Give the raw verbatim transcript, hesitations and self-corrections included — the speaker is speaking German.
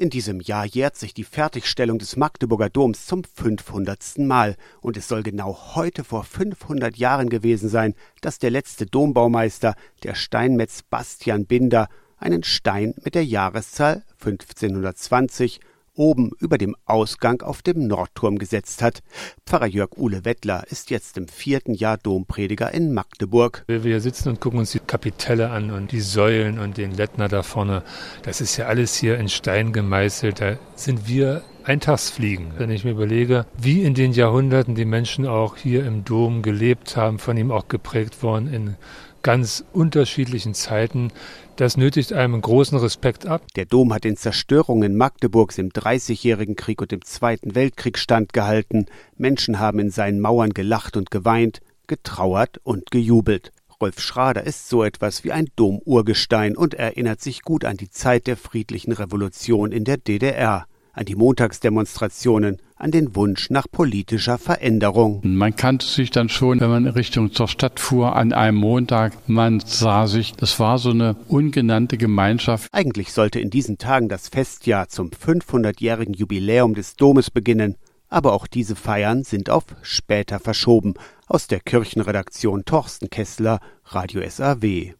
In diesem Jahr jährt sich die Fertigstellung des Magdeburger Doms zum fünfhundertsten Mal. Und es soll genau heute vor fünfhundert Jahren gewesen sein, dass der letzte Dombaumeister, der Steinmetz Bastian Binder, einen Stein mit der Jahreszahl fünfzehnhundertzwanzig oben über dem Ausgang auf dem Nordturm gesetzt hat. Pfarrer Jörg Uhle Wettler ist jetzt im vierten Jahr Domprediger in Magdeburg. Wir hier sitzen und gucken uns die Kapitelle an und die Säulen und den Lettner da vorne. Das ist ja alles hier in Stein gemeißelt. Da sind wir Eintagsfliegen. Wenn ich mir überlege, wie in den Jahrhunderten die Menschen auch hier im Dom gelebt haben, von ihm auch geprägt worden in ganz unterschiedlichen Zeiten. Das nötigt einem großen Respekt ab. Der Dom hat den Zerstörungen Magdeburgs im Dreißigjährigen Krieg und im Zweiten Weltkrieg standgehalten. Menschen haben in seinen Mauern gelacht und geweint, getrauert und gejubelt. Rolf Schrader ist so etwas wie ein Dom-Urgestein und erinnert sich gut an die Zeit der friedlichen Revolution in der D D R. An die Montagsdemonstrationen, an den Wunsch nach politischer Veränderung. Man kannte sich dann schon, wenn man in Richtung zur Stadt fuhr, an einem Montag. Man sah sich, das war so eine ungenannte Gemeinschaft. Eigentlich sollte in diesen Tagen das Festjahr zum fünfhundertjährigen Jubiläum des Domes beginnen. Aber auch diese Feiern sind auf später verschoben. Aus der Kirchenredaktion Thorsten Kessler, Radio S A W.